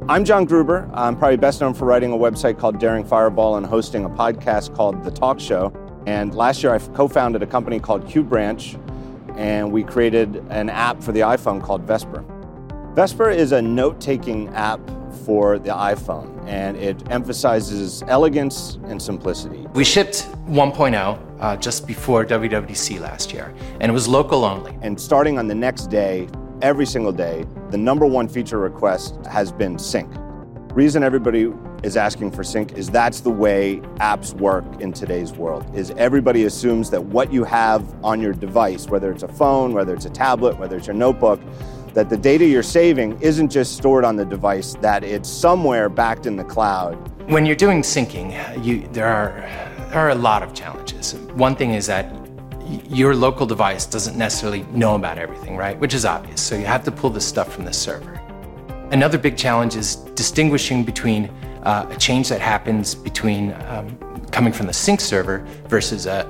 I'm John Gruber. I'm probably best known for writing a website called Daring Fireball and hosting a podcast called The Talk Show. And last year I co-founded a company called QBranch, and we created an app for the iPhone called Vesper. Vesper is a note-taking app for the iPhone, and it emphasizes elegance and simplicity. We shipped 1.0 just before WWDC last year, and it was local only. And starting on the next day, every single day, the number one feature request has been sync. Reason everybody is asking for sync is that's the way apps work in today's world, is everybody assumes that what you have on your device, whether it's a phone, whether it's a tablet, whether it's your notebook, that the data you're saving isn't just stored on the device, that it's somewhere backed in the cloud. When you're doing syncing, there are a lot of challenges. One thing is that your local device doesn't necessarily know about everything, right? Which is obvious, so you have to pull this stuff from the server. Another big challenge is distinguishing between a change that happens between coming from the sync server versus a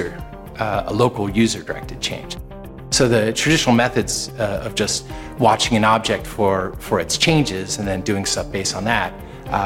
local user-directed change. So the traditional methods of just watching an object for its changes and then doing stuff based on that,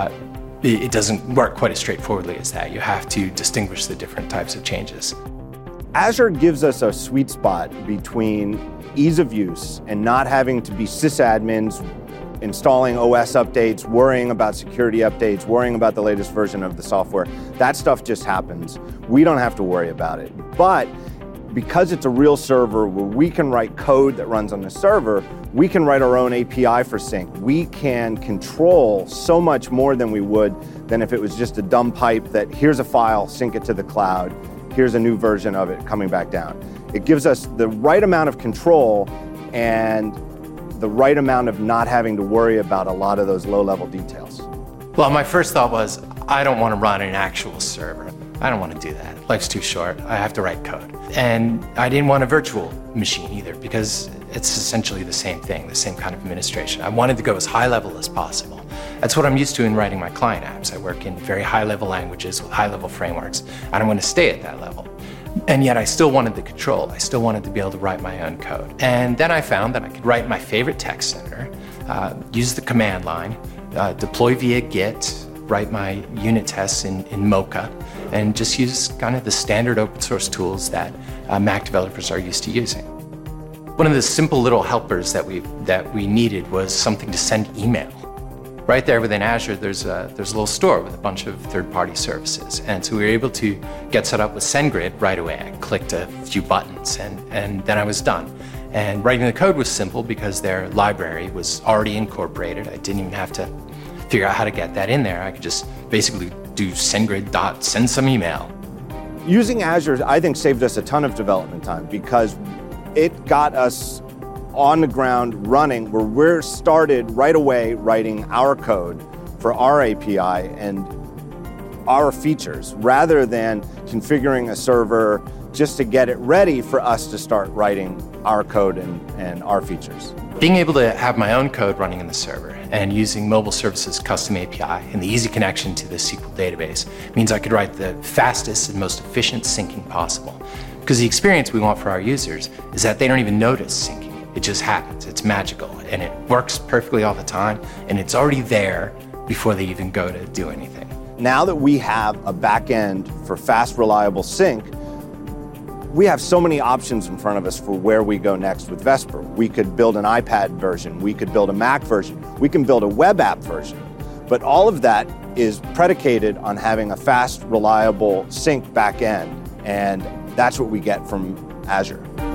it doesn't work quite as straightforwardly as that. You have to distinguish the different types of changes. Azure gives us a sweet spot between ease of use and not having to be sysadmins installing OS updates, worrying about security updates, worrying about the latest version of the software. That stuff just happens. We don't have to worry about it. But because it's a real server where we can write code that runs on the server, we can write our own API for sync. We can control so much more than we would than if it was just a dumb pipe that here's a file, sync it to the cloud, here's a new version of it coming back down. It gives us the right amount of control and the right amount of not having to worry about a lot of those low-level details. Well, my first thought was, I don't want to run an actual server. I don't want to do that. Life's too short. I have to write code. And I didn't want a virtual machine either, because it's essentially the same thing, the same kind of administration. I wanted to go as high level as possible. That's what I'm used to in writing my client apps. I work in very high-level languages with high-level frameworks, and I want to stay at that level. And yet I still wanted the control. I still wanted to be able to write my own code. And then I found that I could write my favorite text editor, use the command line, deploy via Git, write my unit tests in Mocha, and just use kind of the standard open source tools that Mac developers are used to using. One of the simple little helpers that we needed was something to send email. Right there within Azure, there's a little store with a bunch of third-party services. And so we were able to get set up with SendGrid right away. I clicked a few buttons and then I was done. And writing the code was simple because their library was already incorporated. I didn't even have to figure out how to get that in there. I could just basically do SendGrid send some email. Using Azure, I think, saved us a ton of development time because it got us on the ground running where we're started right away writing our code for our API and our features rather than configuring a server just to get it ready for us to start writing our code and our features. Being able to have my own code running in the server and using Mobile Services Custom API and the easy connection to the SQL database means I could write the fastest and most efficient syncing possible. Because the experience we want for our users is that they don't even notice syncing. It just happens, it's magical, and it works perfectly all the time, and it's already there before they even go to do anything. Now that we have a back end for fast, reliable sync, we have so many options in front of us for where we go next with Vesper. We could build an iPad version, we could build a Mac version, we can build a web app version, but all of that is predicated on having a fast, reliable sync back end, and that's what we get from Azure.